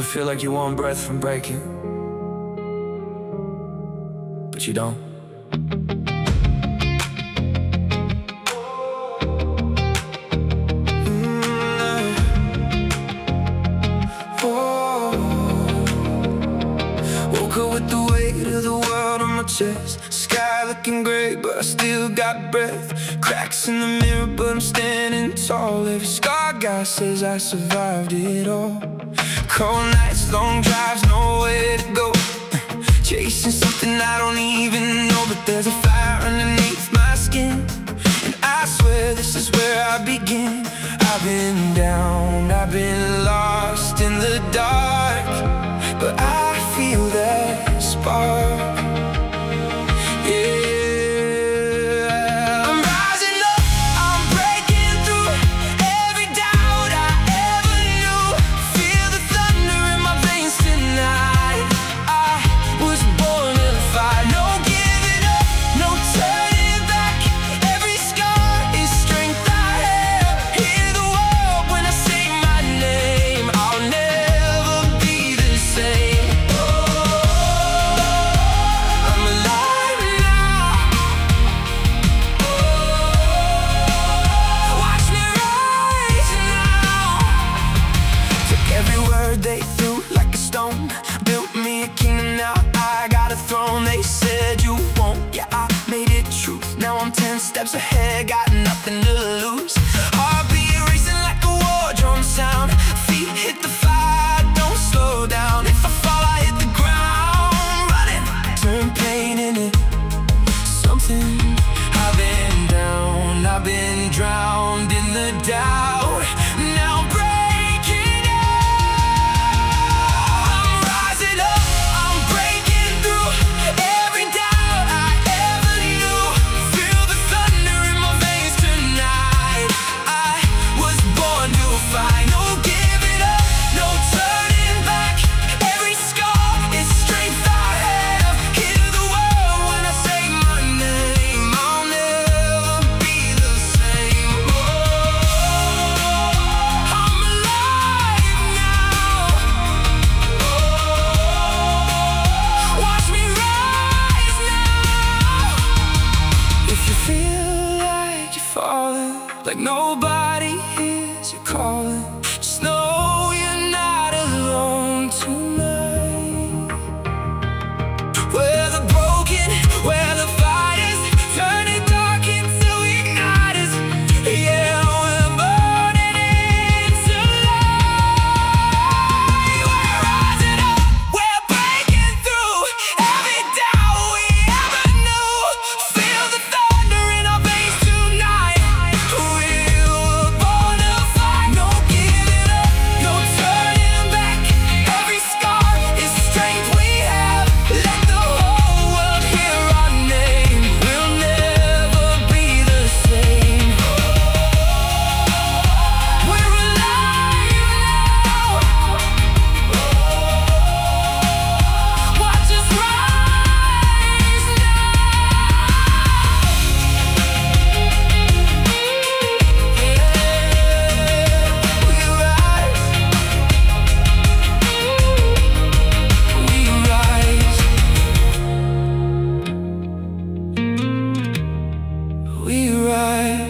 ever feel like you want breath from breaking, but you don't? Woke up with the weight of the world on my chest. Sky looking gray, but I still got breath. Cracks in the mirror, but I'm standing tall. Every scar guy says I survived it all. Cold nights, long drives, nowhere to go. Chasing something I don't even know, but there's a fire underneath my skin, and I swear this is where I begin. I've been down, I've been lost in the dark, but I feel that spark. They threw like a stone, built me a kingdom, now I got a throne. They said you won't, yeah, I made it true. Now I'm 10 steps ahead, got nothing to lose. Heartbeat racing like a war drum sound. Feet hit the fire, don't slow down. If I fall, I hit the ground running. Turn pain into something. I've been down, I've been drowned in the doubt. Now I'm breaking out. I'm rising up, I'm breaking through every doubt I ever knew. Feel the thunder in my veins tonight. I was born to fight. No giving up, no turning back. Every scar is strength I have. Hear the world when I say my name. I'll never be the same. Oh, I'm alive now. Oh, watch me rise now. If you feel like you're falling, like nobody hears you calling, just know you're not alone tonight. We're the broken, we're the fighters, turning dark into igniters. Yeah, we're burning into light. We're rising up, we're breaking through every doubt we ever knew. Feel the thunder in our veins tonight. We were born to fight. No giving up, no turning back. Every scar is strength we have. Let the whole world hear our name. We'll never be the same. We're alive now. Watch us rise now. We rise. We rise. We rise.